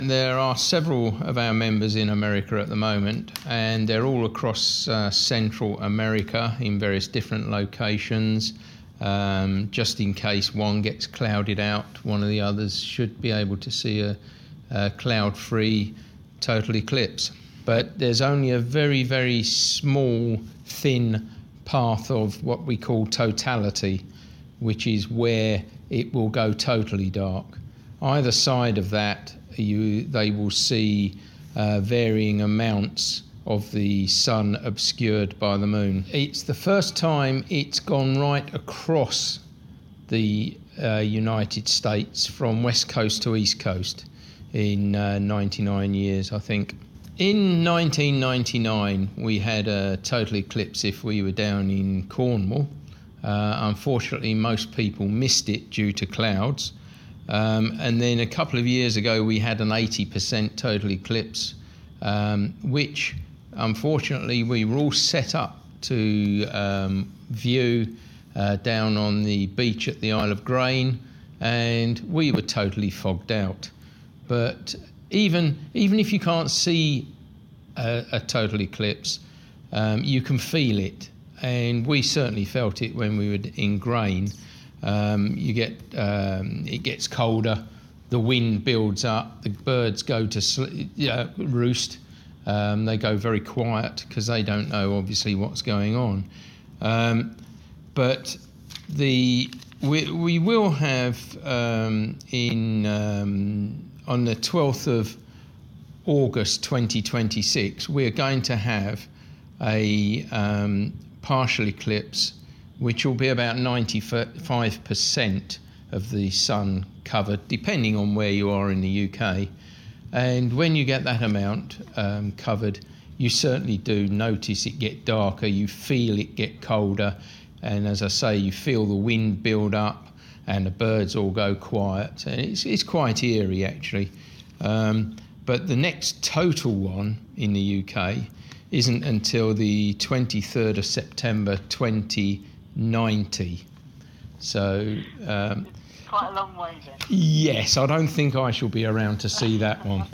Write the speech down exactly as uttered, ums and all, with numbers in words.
There are several of our members in America at the moment, and they're all across uh, Central America in various different locations. Um, just in case one gets clouded out, one of the others should be able to see a, a cloud-free total eclipse. But there's only a very, very small, thin path of what we call totality, which is where it will go totally dark. Either side of that, you, they will see uh, varying amounts of the sun obscured by the moon. It's the first time it's gone right across the uh, United States from west coast to east coast in uh, ninety-nine years, I think. In nineteen ninety-nine, we had a total eclipse if we were down in Cornwall. Uh, unfortunately, most people missed it due to clouds. Um, and then a couple of years ago, we had an eighty percent total eclipse, um, which unfortunately we were all set up to um, view uh, down on the beach at the Isle of Grain, and we were totally fogged out. But even even if you can't see a, a total eclipse, um, you can feel it, and we certainly felt it when we were in Grain. Um, you get um, it gets colder, the wind builds up, the birds go to sl- uh, roost. Um, they go very quiet because they don't know obviously what's going on. Um, but the we we will have um, in um, on the twelfth of August twenty twenty-six, we're going to have a um, partial eclipse, which will be about ninety-five percent of the sun covered, depending on where you are in the U K. And when you get that amount um, covered, you certainly do notice it get darker, you feel it get colder, and as I say, you feel the wind build up and the birds all go quiet. And it's, it's quite eerie, actually. Um, but the next total one in the U K isn't until the twenty-third of September twenty ninety. So um, quite a long way then. Yes, I don't think I shall be around to see that one.